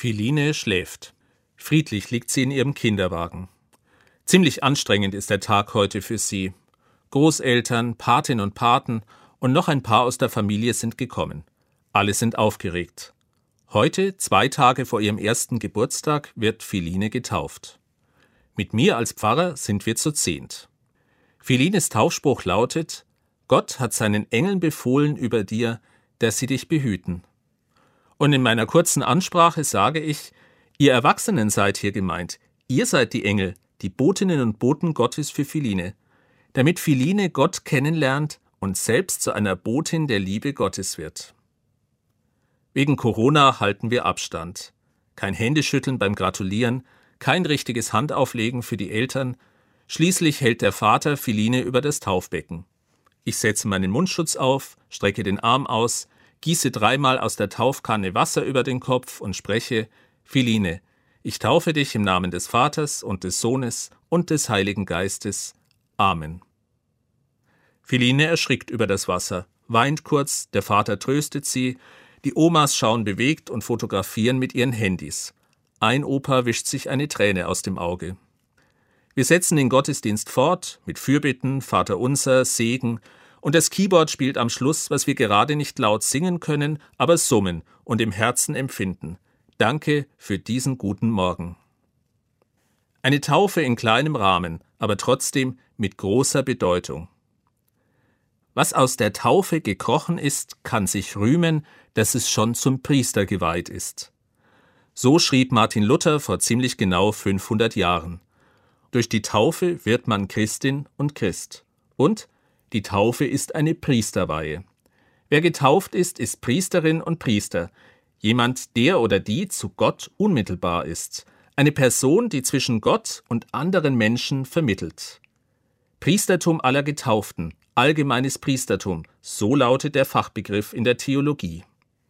Philine schläft. Friedlich liegt sie in ihrem Kinderwagen. Ziemlich anstrengend ist der Tag heute für sie. Großeltern, Patin und Paten und noch ein paar aus der Familie sind gekommen. Alle sind aufgeregt. Heute, 2 Tage vor ihrem ersten Geburtstag, wird Philine getauft. Mit mir als Pfarrer sind wir zu 10. Philines Taufspruch lautet: Gott hat seinen Engeln befohlen über dir, dass sie dich behüten. Und in meiner kurzen Ansprache sage ich: Ihr Erwachsenen seid hier gemeint. Ihr seid die Engel, die Botinnen und Boten Gottes für Philine, damit Philine Gott kennenlernt und selbst zu einer Botin der Liebe Gottes wird. Wegen Corona halten wir Abstand. Kein Händeschütteln beim Gratulieren, kein richtiges Handauflegen für die Eltern. Schließlich hält der Vater Philine über das Taufbecken. Ich setze meinen Mundschutz auf, strecke den Arm aus, gieße 3-mal aus der Taufkanne Wasser über den Kopf und spreche: Philine, ich taufe dich im Namen des Vaters und des Sohnes und des Heiligen Geistes. Amen. Philine erschrickt über das Wasser, weint kurz, der Vater tröstet sie, die Omas schauen bewegt und fotografieren mit ihren Handys. Ein Opa wischt sich eine Träne aus dem Auge. Wir setzen den Gottesdienst fort mit Fürbitten, Vaterunser, Segen, und das Keyboard spielt am Schluss, was wir gerade nicht laut singen können, aber summen und im Herzen empfinden. Danke für diesen guten Morgen. Eine Taufe in kleinem Rahmen, aber trotzdem mit großer Bedeutung. Was aus der Taufe gekrochen ist, kann sich rühmen, dass es schon zum Priester geweiht ist. So schrieb Martin Luther vor ziemlich genau 500 Jahren. Durch die Taufe wird man Christin und Christ. Und die Taufe ist eine Priesterweihe. Wer getauft ist, ist Priesterin und Priester. Jemand, der oder die zu Gott unmittelbar ist. Eine Person, die zwischen Gott und anderen Menschen vermittelt. Priestertum aller Getauften, allgemeines Priestertum, so lautet der Fachbegriff in der Theologie.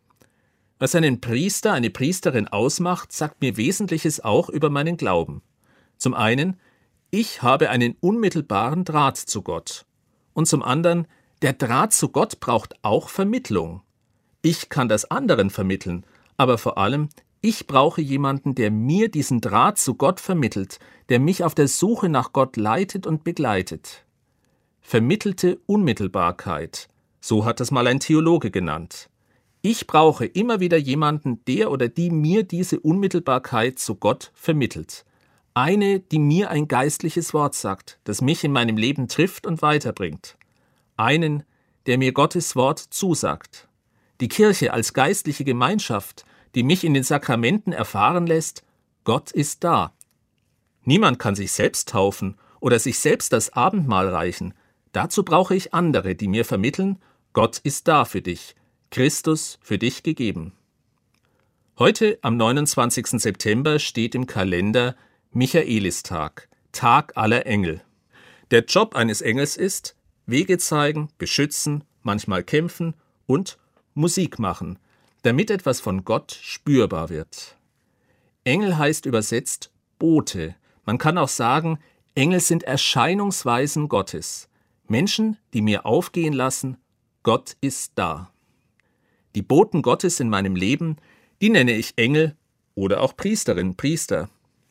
Was einen Priester, eine Priesterin ausmacht, sagt mir Wesentliches auch über meinen Glauben. Zum einen: Ich habe einen unmittelbaren Draht zu Gott. Und zum anderen: Der Draht zu Gott braucht auch Vermittlung. Ich kann das anderen vermitteln, aber vor allem: Ich brauche jemanden, der mir diesen Draht zu Gott vermittelt, der mich auf der Suche nach Gott leitet und begleitet. Vermittelte Unmittelbarkeit, so hat das mal ein Theologe genannt. Ich brauche immer wieder jemanden, der oder die mir diese Unmittelbarkeit zu Gott vermittelt. Eine, die mir ein geistliches Wort sagt, das mich in meinem Leben trifft und weiterbringt. Einen, der mir Gottes Wort zusagt. Die Kirche als geistliche Gemeinschaft, die mich in den Sakramenten erfahren lässt: Gott ist da. Niemand kann sich selbst taufen oder sich selbst das Abendmahl reichen. Dazu brauche ich andere, die mir vermitteln: Gott ist da für dich, Christus für dich gegeben. Heute, am 29. September, steht im Kalender Michaelistag, Tag aller Engel. Der Job eines Engels ist: Wege zeigen, beschützen, manchmal kämpfen und Musik machen, damit etwas von Gott spürbar wird. Engel heißt übersetzt Bote. Man kann auch sagen, Engel sind Erscheinungsweisen Gottes. Menschen, die mir aufgehen lassen: Gott ist da. Die Boten Gottes in meinem Leben, die nenne ich Engel oder auch Priesterin, Priester.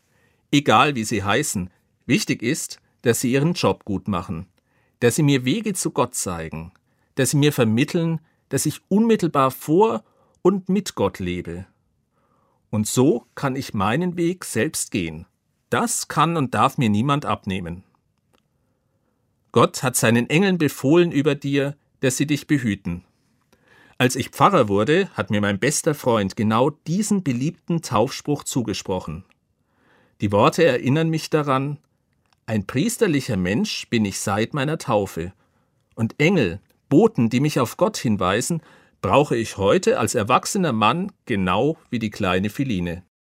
Egal wie sie heißen, wichtig ist, dass sie ihren Job gut machen, dass sie mir Wege zu Gott zeigen, dass sie mir vermitteln, dass ich unmittelbar vor und mit Gott lebe. Und so kann ich meinen Weg selbst gehen. Das kann und darf mir niemand abnehmen. Gott hat seinen Engeln befohlen über dir, dass sie dich behüten. Als ich Pfarrer wurde, hat mir mein bester Freund genau diesen beliebten Taufspruch zugesprochen. Die Worte erinnern mich daran: Ein priesterlicher Mensch bin ich seit meiner Taufe. Und Engel, Boten, die mich auf Gott hinweisen, brauche ich heute als erwachsener Mann genau wie die kleine Philine.